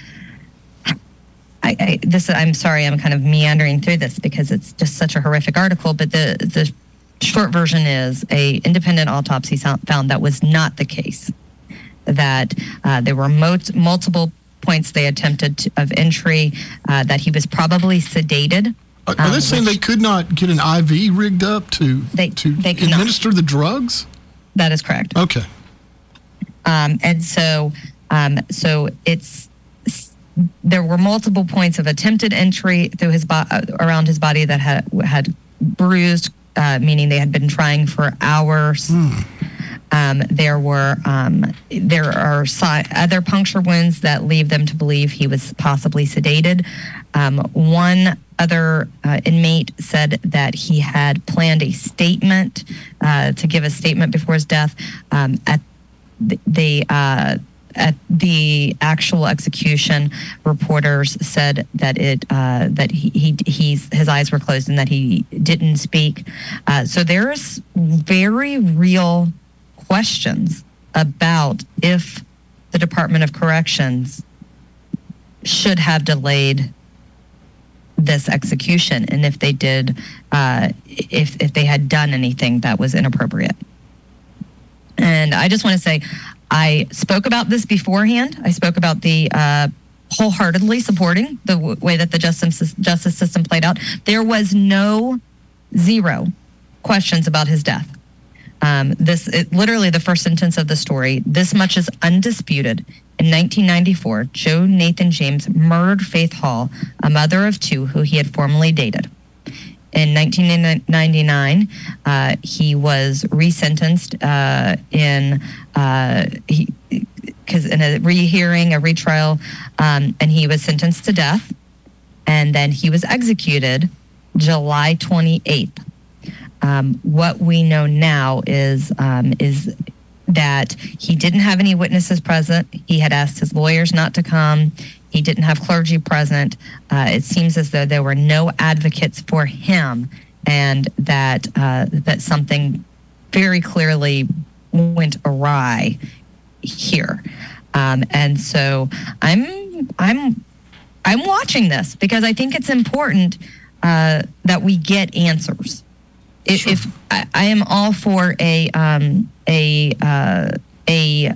I, I this I'm sorry, I'm kind of meandering through this because it's just such a horrific article. But the the short version is a independent autopsy found that was not the case. That uh, there were mo- multiple points they attempted to, of entry, uh, that he was probably sedated. Are, are um, they saying they could not get an I V rigged up to they, to they could administer not. the drugs? That is correct. Okay. Um, and so, um, so it's there were multiple points of attempted entry through his bo- around his body that had had bruised, uh, meaning they had been trying for hours. Mm. Um, there were um, there are si- other puncture wounds that leave them to believe he was possibly sedated. Um, one other uh, inmate said that he had planned a statement uh, to give a statement before his death. Um, at the, the uh, at the actual execution, reporters said that it uh, that he, he he's his eyes were closed and that he didn't speak. Uh, so there's very real questions about if the Department of Corrections should have delayed this execution, and if they did, uh, if if they had done anything that was inappropriate. And I just want to say, I spoke about this beforehand. I spoke about the uh, wholeheartedly supporting the w- way that the justice justice system played out. There was no zero questions about his death. Um, this it, literally the first sentence of the story. This much is undisputed. In nineteen ninety-four, Joe Nathan James murdered Faith Hall, a mother of two who he had formerly dated. In nineteen ninety-nine, uh, he was resentenced uh, in uh, he because in a rehearing, a retrial, um, and he was sentenced to death. And then he was executed July twenty-eighth. Um, what we know now is um, is that he didn't have any witnesses present. He had asked his lawyers not to come. He didn't have clergy present. Uh, it seems as though there were no advocates for him, and that uh, that something very clearly went awry here. Um, and so I'm I'm I'm watching this because I think it's important uh, that we get answers. If, sure. if I, I am all for a um, a uh, a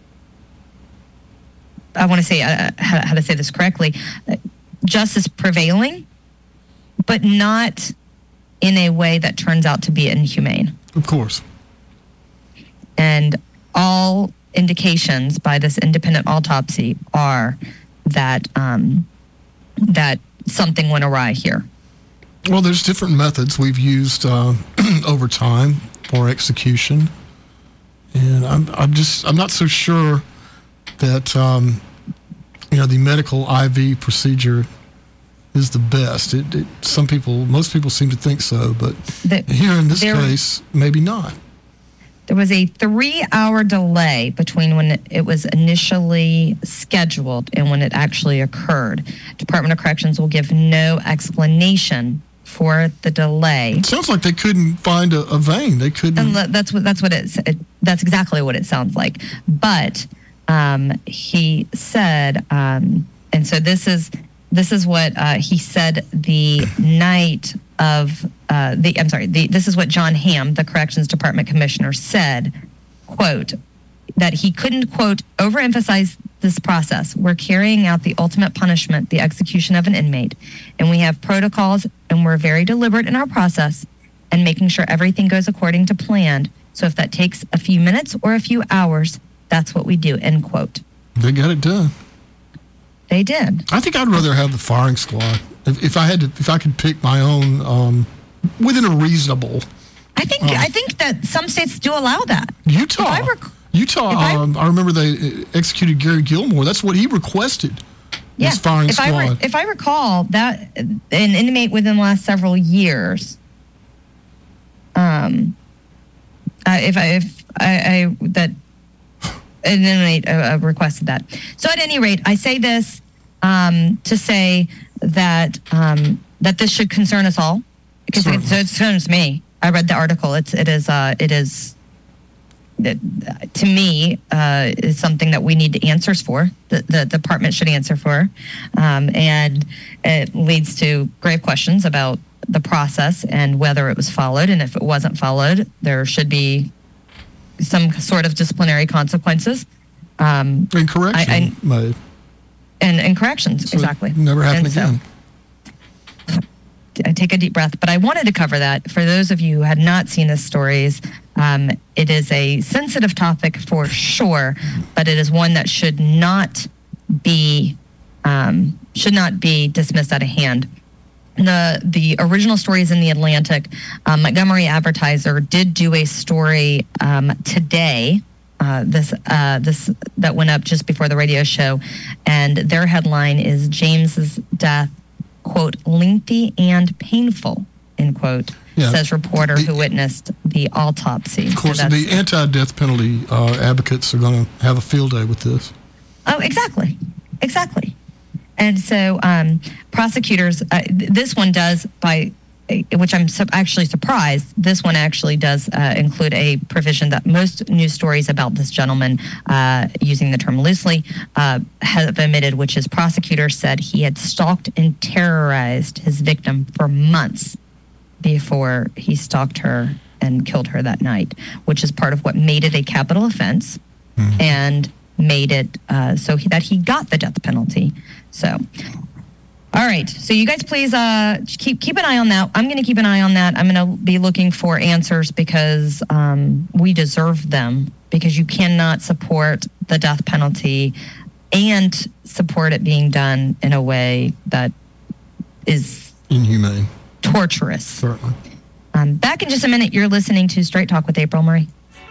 I want to say uh, how, how to say this correctly, uh, justice prevailing, but not in a way that turns out to be inhumane. Of course. And all indications by this independent autopsy are that um, that something went awry here. Well, there's different methods we've used uh, over time for execution, and I'm I'm just I'm not so sure that um, you know the medical I V procedure is the best. It, it some people, most people seem to think so, but the, here in this there, case, maybe not. There was a three-hour delay between when it, it was initially scheduled and when it actually occurred. Department of Corrections will give no explanation for the delay. It sounds like they couldn't find a, a vein. They couldn't. And le- that's what that's what it's. It, that's exactly what it sounds like. But um, he said, um, and so this is this is what uh, he said the night of uh, the. I'm sorry. The, this is what John Hamm, the Corrections Department Commissioner, said. Quote, that he couldn't, quote, overemphasize this process. We're carrying out the ultimate punishment, the execution of an inmate, and we have protocols, and we're very deliberate in our process and making sure everything goes according to plan. So if that takes a few minutes or a few hours, that's what we do, end quote. They got it done. They did. I think I'd rather have the firing squad. If, if I had to, if I could pick my own, um, within a reasonable. I think um, I think that some states do allow that. Utah. If I rec- Utah, I, um, I remember they executed Gary Gilmore. That's what he requested. Yeah, His firing if squad. I re- if I recall that an inmate within the last several years, um, uh, if I if I, I that an inmate uh, requested that. So at any rate, I say this um, to say that um, that this should concern us all because it, so it concerns me. I read the article. It's it is uh, it is. That, uh, to me, uh, is something that we need answers for. The, the department should answer for, um, and it leads to grave questions about the process and whether it was followed. And if it wasn't followed, there should be some sort of disciplinary consequences. Um, and correction I, I, made. And, and corrections, So exactly. Never happen And so- again. I take a deep breath, but I wanted to cover that. For those of you who had not seen the stories, um, it is a sensitive topic for sure, but it is one that should not be um, should not be dismissed out of hand. The the original story is in the Atlantic. Um, Montgomery Advertiser did do a story um, today. Uh, this uh, this that went up just before the radio show, and their headline is James's death, quote, lengthy and painful, end quote, Yeah. says reporter who witnessed the autopsy. Of course, So that's- the anti-death penalty uh, advocates are going to have a field day with this. Oh, exactly. Exactly. And so um, prosecutors, uh, th- this one does, by which I'm su- actually surprised, this one actually does uh, include a provision that most news stories about this gentleman, uh, using the term loosely, uh, have omitted, which is prosecutors said he had stalked and terrorized his victim for months before he stalked her and killed her that night, which is part of what made it a capital offense and made it uh, so he, that he got the death penalty. So, all right. So you guys, please uh, keep keep an eye on that. I'm going to keep an eye on that. I'm going to be looking for answers because um, we deserve them. Because you cannot support the death penalty and support it being done in a way that is inhumane, torturous. Certainly. Um, back in just a minute. You're listening to Straight Talk with April Murray.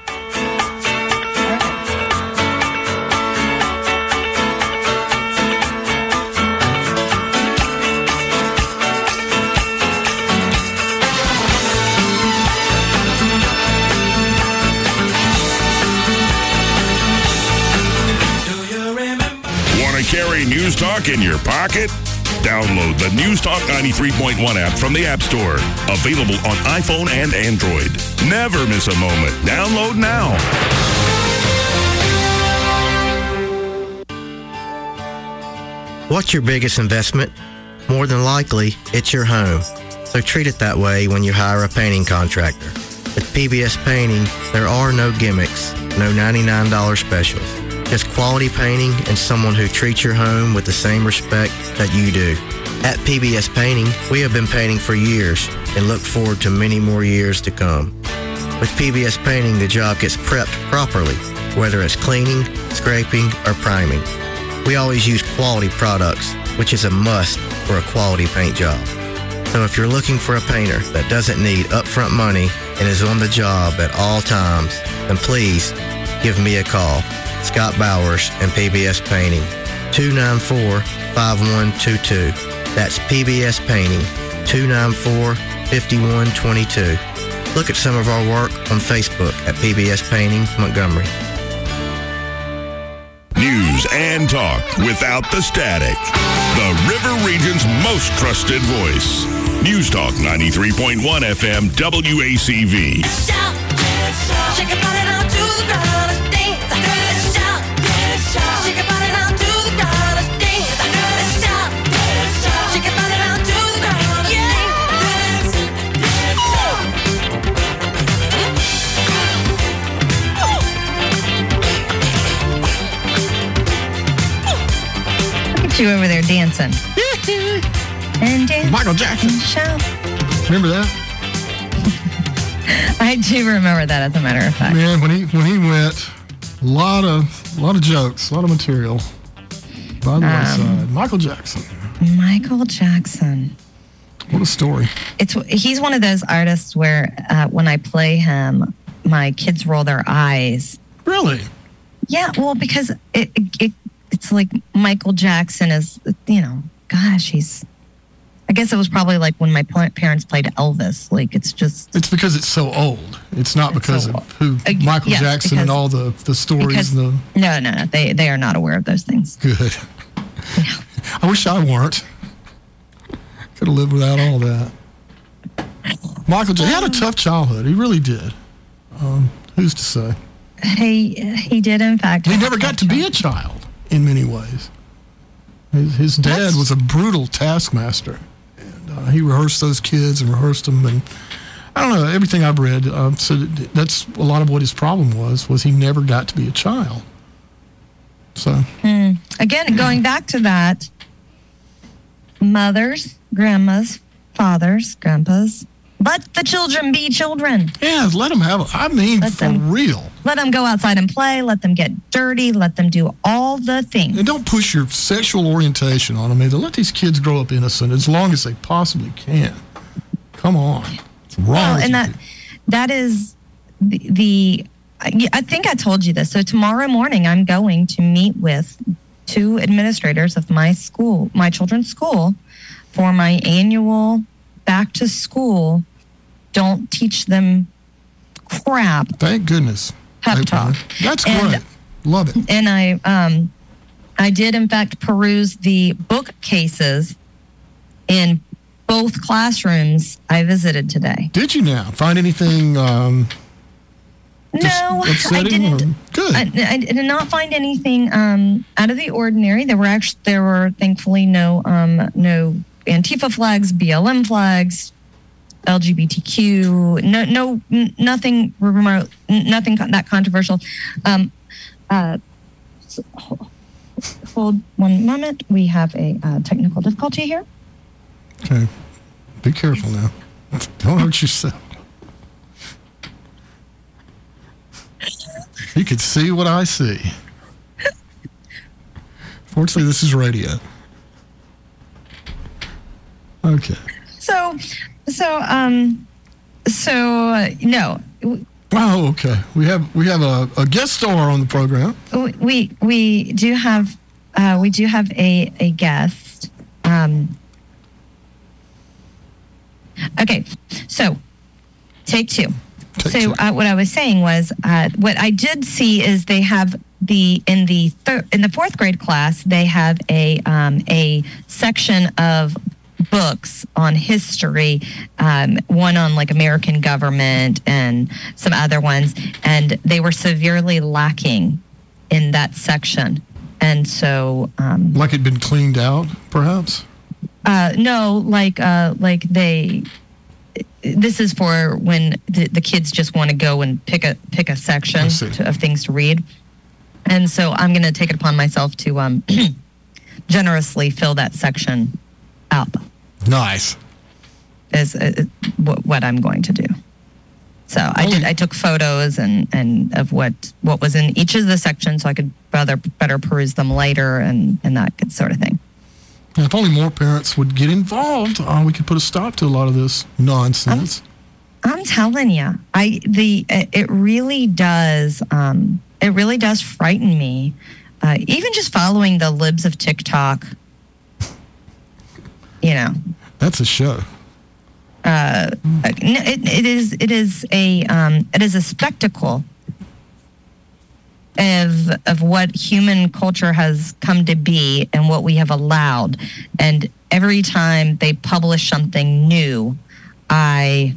Want to carry News Talk in your pocket? Download the News Talk ninety-three point one app from the App Store. Available on iPhone and Android. Never miss a moment. Download now. What's your biggest investment? More than likely, it's your home. So treat it that way when you hire a painting contractor. With P B S Painting, there are no gimmicks, no ninety-nine dollars specials. Just quality painting and someone who treats your home with the same respect that you do. At P B S Painting, we have been painting for years and look forward to many more years to come. With P B S Painting, the job gets prepped properly, whether it's cleaning, scraping, or priming. We always use quality products, which is a must for a quality paint job. So if you're looking for a painter that doesn't need upfront money and is on the job at all times, then please give me a call. Scott Bowers and P B S Painting, two nine four, five one two two. That's P B S Painting, two nine four, five one two two. Look at some of our work on Facebook at P B S Painting Montgomery. News and talk without the static. The River Region's most trusted voice. News Talk ninety-three point one F M W A C V. You over there dancing. And dance. Michael Jackson. And shout. Remember that? I do remember that, as a matter of fact. Man, when he when he went, a lot of a lot of jokes, a lot of material. By the Um, wayside. Michael Jackson. Michael Jackson. What a story. It's he's one of those artists where uh, when I play him, my kids roll their eyes. Really? Yeah, well, because it, it it's like Michael Jackson is, you know, gosh, he's. I guess it was probably like when my pa- parents played Elvis. Like, it's just. It's because it's so old. It's not It's because so of who Uh, Michael yes, Jackson and because- all the, the stories because- and the. No, no, no. They they are not aware of those things. Good. I wish I weren't. Could have lived without all that. Michael Jackson, he had a tough childhood. He really did. Um, who's to say? He he did in fact. He never got to be a child in many ways. His, his dad was a brutal taskmaster, and uh, he rehearsed those kids and rehearsed them. And I don't know, everything I've read uh, said that that's a lot of what his problem was. Was he never got to be a child. So Hmm. Again, going back to that, mothers, grandmas, fathers, grandpas, let the children be children. Yeah, let them have. I mean, Let for them- real. Let them go outside and play. Let them get dirty. Let them do all the things. And don't push your sexual orientation on them either. Let these kids grow up innocent as long as they possibly can. Come on. It's wrong. Well, with and you that that is the, the I I think I told you this. So tomorrow morning, I'm going to meet with two administrators of my school, my children's school, for my annual back to school. Don't teach them crap. Thank goodness. Pep talk. That's And- great. Love it. And I um I did in fact peruse the bookcases in both classrooms I visited today. Did you now find anything? Um, No, I upsetting didn't. or- Good. I, I did not find anything um, out of the ordinary. There were actually there were thankfully no um, no Antifa flags, B L M flags, L G B T Q. No, no, n- nothing remote, n- nothing con- that controversial. Um, uh, so, hold, hold one moment. We have a uh, technical difficulty here. Okay. Be careful now. Don't hurt yourself. You can see what I see. Fortunately, this is radio. Okay. So, so, um, so uh, no, Oh, okay. We have we have a, a guest star on the program. we we, we do have uh, we do have a a guest. Um, okay, so take two. so uh, what I was saying was, uh, what I did see is they have the in the thir- in the fourth grade class they have a um, a section of books on history, um, one on like American government and some other ones, and they were severely lacking in that section. And so, um, Like it'd been cleaned out, perhaps? uh, no, like uh, like they. This is for when the, the kids just want to go and pick a pick a section to, of things to read, and so I'm going to take it upon myself to um, generously fill that section up. Nice. Is uh, what, what I'm going to do. So I did. I took photos and, and of what, what was in each of the sections, so I could rather better peruse them later and, and that good sort of thing. And if only more parents would get involved, uh, we could put a stop to a lot of this nonsense. I'm telling you, I the it really does. Um, it really does frighten me. Uh, even just following the libs of TikTok. You know. That's a show. Uh, it, it is it is a um, it is a spectacle of of what human culture has come to be and what we have allowed. And every time they publish something new, I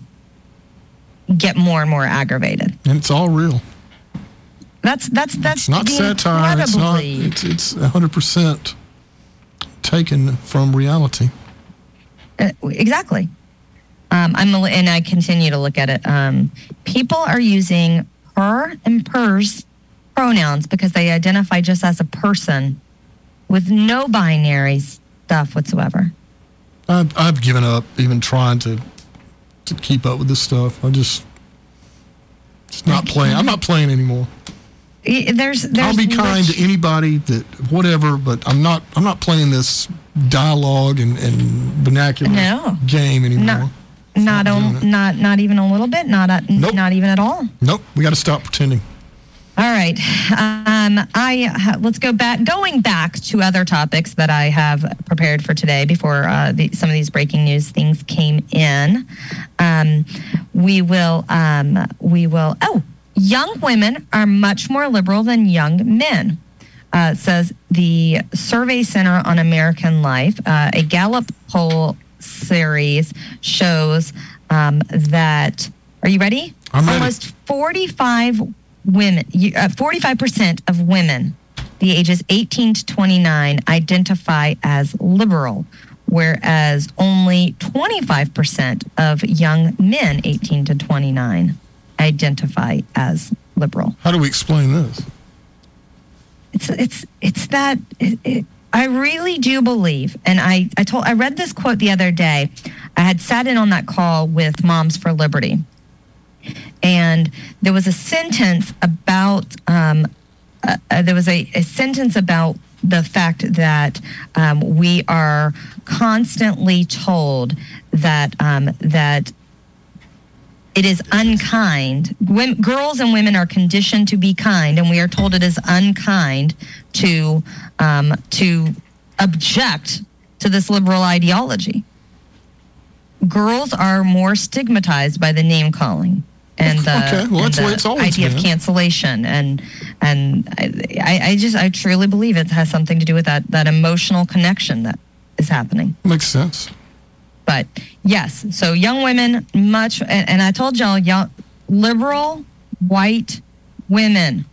get more and more aggravated. And it's all real. That's that's that's It's not satire. It's not. It's it's one hundred percent taken from reality. Uh, exactly. Um, I'm a- and I continue to look at it. Um, people are using her and hers pronouns because they identify just as a person with no binary stuff whatsoever. I've, I've given up even trying to to keep up with this stuff. I just it's not playing. I'm not playing anymore. Y- There's, there's I'll be kind lit- to anybody that whatever, but I'm not. I'm not playing this dialogue and, and vernacular No. game anymore. Not, not, on, not, not even a little bit. Not, a, not even at all. Nope. We got to stop pretending. All right. Um, I let's go back. Going back to other topics that I have prepared for today before uh, the, some of these breaking news things came in. Um, we will. Um, we will. Oh, young women are much more liberal than young men, uh, says the Survey Center on American Life. Uh, a Gallup poll series shows um, that. Are you ready? I'm ready. Almost forty-five women, you- uh, forty-five percent of women, the ages eighteen to twenty-nine, identify as liberal, whereas only twenty-five percent of young men eighteen to twenty-nine identify as liberal. How do we explain this? It's it's it's that it, it, I really do believe, and I I told I read this quote the other day. I had sat in on that call with Moms for Liberty, and there was a sentence about um, uh, uh, there was a, a sentence about the fact that um, we are constantly told that um, that it is unkind. When, girls and women are conditioned to be kind, and we are told it is unkind to um, to object to this liberal ideology. Girls are more stigmatized by the name calling and the, Okay, well, and that's the way the it's always idea of been. cancellation, and and I, I just I truly believe it has something to do with that that emotional connection that is happening. Makes sense. But yes, so young women, much, and, and I told y'all, young, liberal white women,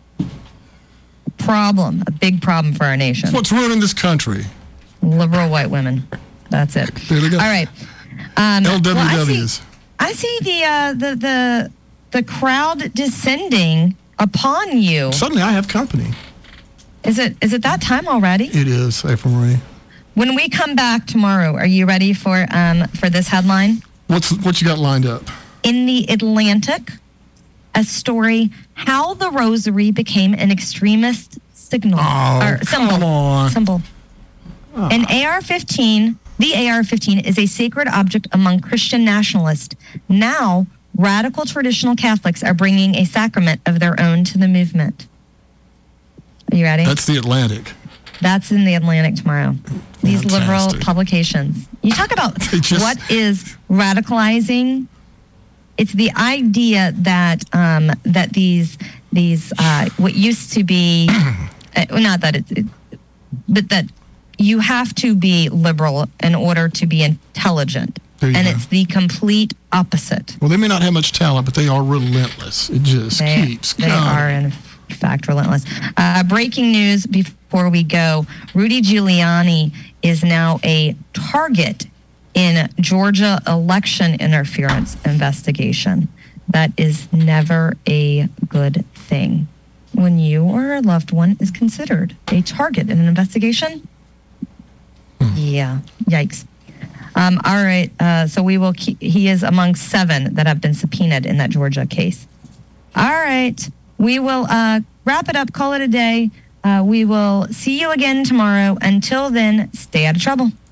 problem, a big problem for our nation. What's ruining this country? Liberal white women. That's it. There we go. All right. Um, L W well, I Ws. see, I see the, uh, the the the crowd descending upon you. Suddenly, I have company. Is it is it that time already? It is, April Marie. When we come back tomorrow, are you ready for um for this headline? What's what you got lined up? In the Atlantic, a story: how the rosary became an extremist signal Oh, or symbol. come on. Symbol. An A R fifteen, the A R fifteen is a sacred object among Christian nationalists. Now, radical traditional Catholics are bringing a sacrament of their own to the movement. Are you ready? That's the Atlantic. That's in the Atlantic tomorrow. These liberal Fantastic. publications. You talk about They just- what is radicalizing. It's the idea that um, that these these uh, what used to be, uh, not that it's, it, but that you have to be liberal in order to be intelligent, There you and go. it's the complete opposite. Well, they may not have much talent, but they are relentless. It just They, keeps they going. are, in fact, relentless. Uh, breaking news before we go. Rudy Giuliani is now a target in Georgia election interference investigation. That is never a good thing. When you or a loved one is considered a target in an investigation, yeah, yikes. Um, all right, uh, so we will keep, he is among seven that have been subpoenaed in that Georgia case. All right, we will uh, wrap it up, call it a day. Uh, we will see you again tomorrow. Until then, stay out of trouble.